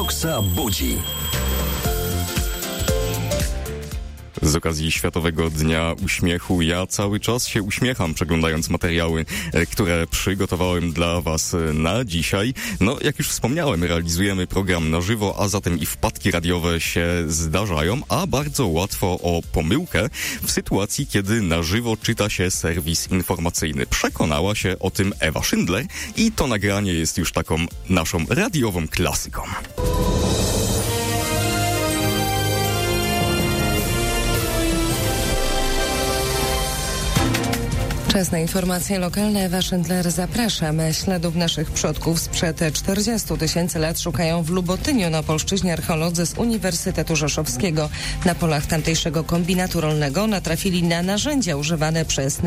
Doksa budzi. Z okazji Światowego Dnia Uśmiechu ja cały czas się uśmiecham, przeglądając materiały, które przygotowałem dla Was na dzisiaj. No, jak już wspomniałem, realizujemy program na żywo, a zatem i wpadki radiowe się zdarzają, a bardzo łatwo o pomyłkę w sytuacji, kiedy na żywo czyta się serwis informacyjny. Przekonała się o tym Ewa Szyndler i to nagranie jest już taką naszą radiową klasyką. Czas na informacje lokalne. Ewa Szyndler, zapraszam. Śladów naszych przodków sprzed 40 000 lat szukają w Lubotyniu na Opolszczyźnie archeolodzy z Uniwersytetu Rzeszowskiego. Na polach tamtejszego kombinatu rolnego natrafili na narzędzia używane przez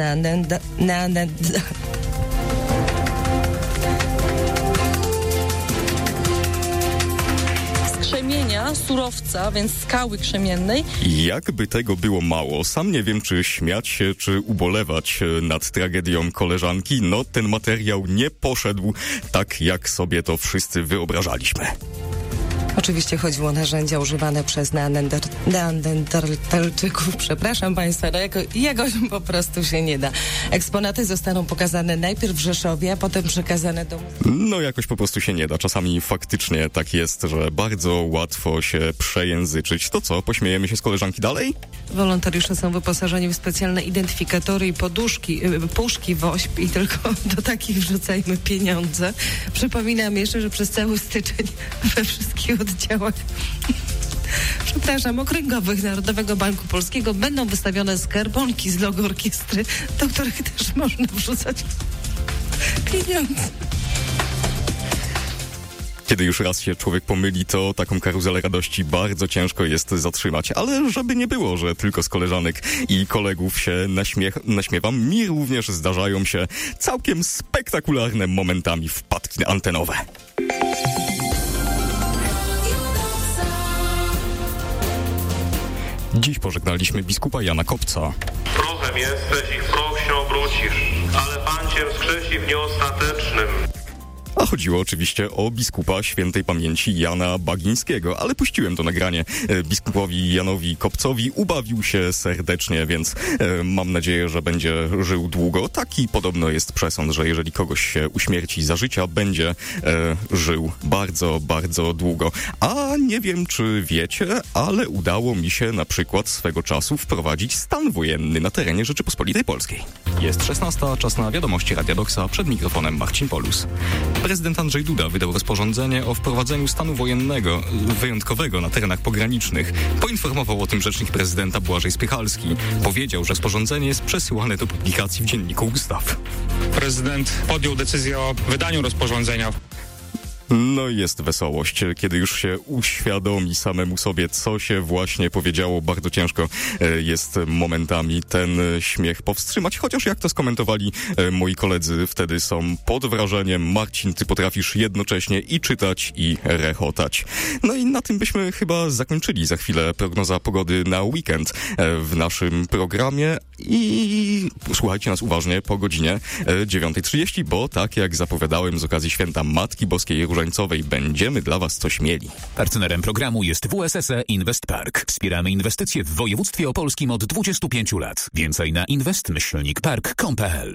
krzemienia, surowca, więc skały krzemiennej. Jakby tego było mało, sam nie wiem, czy śmiać się, czy ubolewać nad tragedią koleżanki. No, ten materiał nie poszedł tak, jak sobie to wszyscy wyobrażaliśmy. Oczywiście chodziło o narzędzia używane przez Neandertalczyków. Przepraszam Państwa, no jakoś po prostu się nie da. Eksponaty zostaną pokazane najpierw w Rzeszowie, a potem przekazane do muzeum. No jakoś po prostu się nie da. Czasami faktycznie tak jest, że bardzo łatwo się przejęzyczyć. To co, pośmiejemy się z koleżanki dalej? Wolontariusze są wyposażeni w specjalne identyfikatory i puszki WOŚP i tylko do takich wrzucajmy pieniądze. Przypominam jeszcze, że przez cały styczeń we wszystkich oddziałach okręgowych Narodowego Banku Polskiego będą wystawione skarbonki z logo orkiestry, do których też można wrzucać pieniądze. Kiedy już raz się człowiek pomyli, to taką karuzelę radości bardzo ciężko jest zatrzymać. Ale żeby nie było, że tylko z koleżanek i kolegów się naśmiewam, mi również zdarzają się całkiem spektakularne momentami wpadki antenowe. Dziś pożegnaliśmy biskupa Jana Kopca. Prochem jesteś i w proch się obrócisz, ale Pan cię wskrzesi w dniu ostatecznym. A chodziło oczywiście o biskupa świętej pamięci Jana Bagińskiego, ale puściłem to nagranie biskupowi Janowi Kopcowi. Ubawił się serdecznie, więc mam nadzieję, że będzie żył długo. Taki podobno jest przesąd, że jeżeli kogoś się uśmierci za życia, będzie żył bardzo, bardzo długo. A nie wiem, czy wiecie, ale udało mi się na przykład swego czasu wprowadzić stan wojenny na terenie Rzeczypospolitej Polskiej. Jest 16, czas na wiadomości Radia Doksa, przed mikrofonem Marcin Polus. Prezydent Andrzej Duda wydał rozporządzenie o wprowadzeniu stanu wojennego wyjątkowego na terenach pogranicznych. Poinformował o tym rzecznik prezydenta Błażej Spychalski. Powiedział, że rozporządzenie jest przesyłane do publikacji w Dzienniku Ustaw. Prezydent podjął decyzję o wydaniu rozporządzenia. No i jest wesołość, kiedy już się uświadomi samemu sobie, co się właśnie powiedziało. Bardzo ciężko jest momentami ten śmiech powstrzymać, chociaż jak to skomentowali moi koledzy, wtedy są pod wrażeniem. Marcin, ty potrafisz jednocześnie i czytać, i rechotać. No i na tym byśmy chyba zakończyli. Za chwilę prognoza pogody na weekend w naszym programie i słuchajcie nas uważnie po godzinie 9:30, bo tak jak zapowiadałem z okazji Święta Matki Boskiej Różańcowej będziemy dla Was coś mieli. Partnerem programu jest WSSE Invest Park. Wspieramy inwestycje w województwie opolskim od 25 lat. Więcej na invest-park.pl.